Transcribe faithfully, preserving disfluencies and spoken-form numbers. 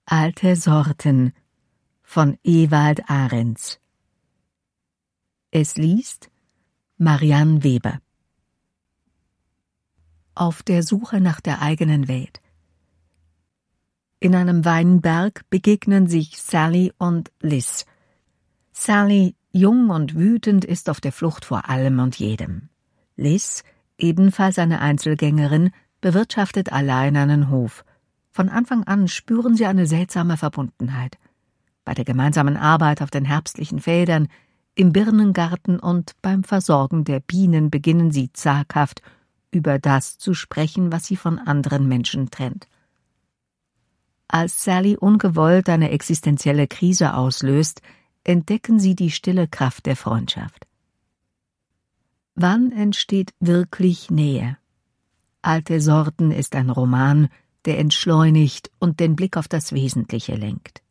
Alte Sorten von Ewald Ahrens. Es liest Marianne Weber. Auf der Suche nach der eigenen Welt. In einem Weinberg begegnen sich Sally und Liz. Sally, jung und wütend, ist auf der Flucht vor allem und jedem. Liz, ebenfalls eine Einzelgängerin, bewirtschaftet allein einen Hof. Von Anfang an spüren sie eine seltsame Verbundenheit. Bei der gemeinsamen Arbeit auf den herbstlichen Feldern, im Birnengarten und beim Versorgen der Bienen beginnen sie zaghaft über das zu sprechen, was sie von anderen Menschen trennt. Als Sally ungewollt eine existenzielle Krise auslöst, entdecken sie die stille Kraft der Freundschaft. Wann entsteht wirklich Nähe? Alte Sorten ist ein Roman, der entschleunigt und den Blick auf das Wesentliche lenkt.